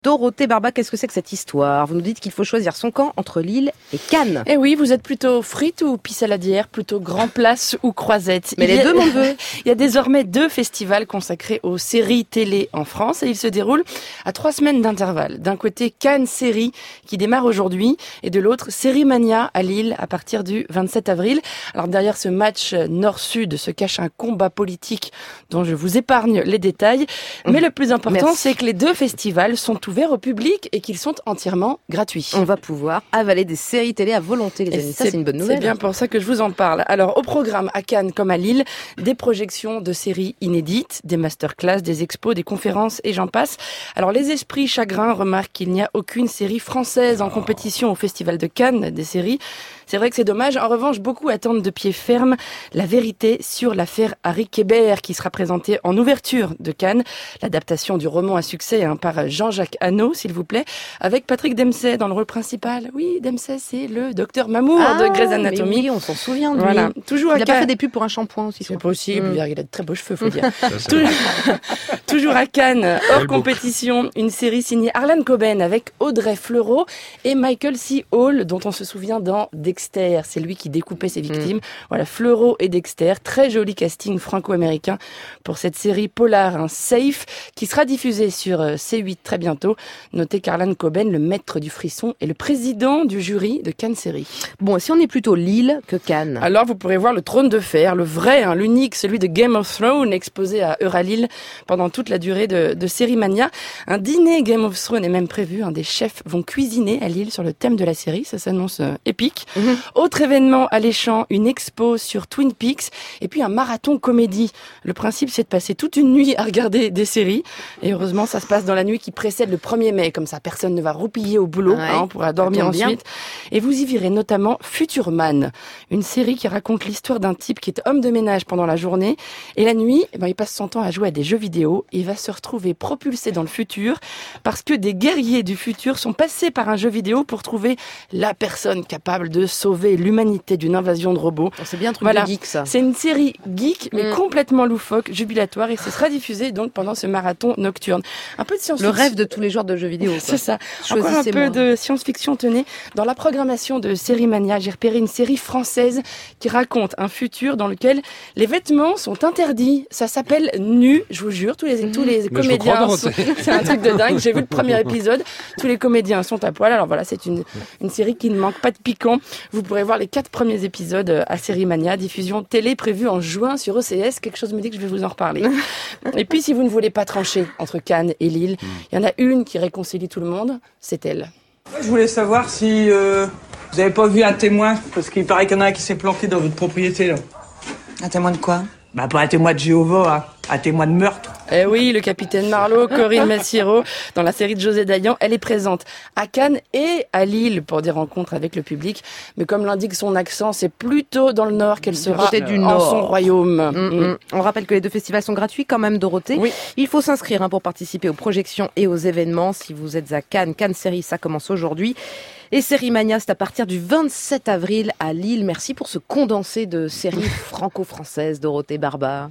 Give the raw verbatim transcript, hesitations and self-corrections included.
Dorothée Barba, qu'est-ce que c'est que cette histoire? Vous nous dites qu'il faut choisir son camp entre Lille et Cannes. Eh oui, vous êtes plutôt frites ou pissaladière, plutôt grand place ou croisette. Mais il les a, deux, mon neveu. Il y a désormais deux festivals consacrés aux séries télé en France et ils se déroulent à trois semaines d'intervalle. D'un côté, Cannes Série qui démarre aujourd'hui et de l'autre, Série Mania à Lille à partir du vingt-sept avril. Alors derrière ce match nord-sud se cache un combat politique dont je vous épargne les détails. Mais le plus important, Merci. c'est que les deux festivals sont ouverts au public et qu'ils sont entièrement gratuits. On va pouvoir avaler des séries télé à volonté, les amis. Ça, c'est une bonne nouvelle. C'est bien pour ça que je vous en parle. Alors, au programme à Cannes comme à Lille, des projections de séries inédites, des masterclass, des expos, des conférences et j'en passe. Alors, les esprits chagrins remarquent qu'il n'y a aucune série française en compétition au Festival de Cannes des séries. C'est vrai que c'est dommage. En revanche, beaucoup attendent de pied ferme la vérité sur l'affaire Harry Kébert qui sera présentée en ouverture de Cannes. L'adaptation du roman à succès hein, par Jean-Jacques Hano, s'il vous plaît, avec Patrick Dempsey dans le rôle principal. Oui, Dempsey, c'est le docteur Mamour ah, de Grey's Anatomy. Oui, on s'en souvient de lui. Voilà. Toujours il à a Cannes. pas fait des pubs pour un shampoing aussi. C'est possible. Mm. Il a de très beaux cheveux, faut dire. Toujours... Toujours à Cannes, hors compétition, une série signée Harlan Coben avec Audrey Fleurot et Michael C. Hall, dont on se souvient dans Dexter. C'est lui qui découpait ses victimes. Mm. Voilà, Fleurot et Dexter. Très joli casting franco-américain pour cette série polar, un Safe, qui sera diffusée sur C huit très bientôt. Notez qu'Harlan Coben, le maître du frisson, est le président du jury de Cannes Série. Bon, si on est plutôt Lille que Cannes. Alors, vous pourrez voir le trône de fer, le vrai, hein, l'unique, celui de Game of Thrones, exposé à Euralille pendant toute la durée de, de Série Mania. Un dîner Game of Thrones est même prévu. Hein, des chefs vont cuisiner à Lille sur le thème de la série. Ça s'annonce euh, épique. Mm-hmm. Autre événement alléchant, une expo sur Twin Peaks et puis un marathon comédie. Le principe, c'est de passer toute une nuit à regarder des séries. Et heureusement, ça se passe dans la nuit qui précède le premier mai. Comme ça, personne ne va roupiller au boulot. Ouais, hein, on pourra dormir ensuite. Bien. Et vous y verrez notamment Future Man, une série qui raconte l'histoire d'un type qui est homme de ménage pendant la journée. Et la nuit, eh ben, il passe son temps à jouer à des jeux vidéo. Il va se retrouver propulsé dans le futur parce que des guerriers du futur sont passés par un jeu vidéo pour trouver la personne capable de sauver l'humanité d'une invasion de robots. C'est bien un truc voilà. de geek, ça. C'est une série geek, mais mm. complètement loufoque, jubilatoire, et ce sera diffusé donc pendant ce marathon nocturne. Un peu de science-fiction. Le rêve de tous les joueurs de jeux vidéo. C'est ça. Encore un peu de science-fiction, tenez. Dans la programmation de Série Mania, j'ai repéré une série française qui raconte un futur dans lequel les vêtements sont interdits. Ça s'appelle Nu, je vous jure. Tous les, mmh. tous les comédiens sont... C'est un truc de dingue. J'ai vu le premier épisode. Tous les comédiens sont à poil. Alors voilà, c'est une, une série qui ne manque pas de piquant. Vous pourrez voir les quatre premiers épisodes à Série Mania. Diffusion télé prévue en juin sur E C S. Quelque chose me dit que je vais vous en reparler. Et puis, si vous ne voulez pas trancher entre Cannes et Lille, il y en a une qui réconcilie tout le monde. C'est elle. Je voulais savoir si euh, vous avez pas vu un témoin, parce qu'il paraît qu'il y en a un qui s'est planqué dans votre propriété, là. Un témoin de quoi? Bah, pas un témoin de Jéhovah, hein. Un témoin de meurtre. Eh oui, le capitaine Marlowe, Corinne Massiero, dans la série de José Dayan, elle est présente à Cannes et à Lille pour des rencontres avec le public. Mais comme l'indique son accent, c'est plutôt dans le Nord qu'elle sera du en Nord. son royaume. Mmh, mmh. On rappelle que les deux festivals sont gratuits quand même, Dorothée. Oui. Il faut s'inscrire hein, pour participer aux projections et aux événements. Si vous êtes à Cannes, Cannes Série, ça commence aujourd'hui. Et Série Mania, c'est à partir du vingt-sept avril à Lille. Merci pour ce condensé de séries franco-françaises, Dorothée Barba.